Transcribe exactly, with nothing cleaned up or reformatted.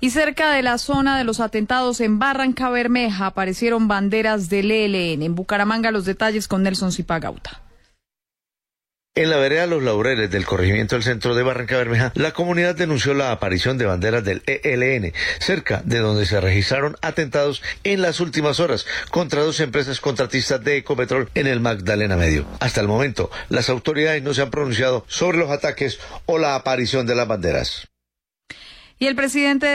Y cerca de la zona de los atentados en Barranca Bermeja aparecieron banderas del E L N. En Bucaramanga los detalles con Nelson Zipagauta. En la vereda Los Laureles del corregimiento del centro de Barranca Bermeja, la comunidad denunció la aparición de banderas del E L N, cerca de donde se registraron atentados en las últimas horas contra dos empresas contratistas de Ecopetrol en el Magdalena Medio. Hasta el momento, las autoridades no se han pronunciado sobre los ataques o la aparición de las banderas. Y el presidente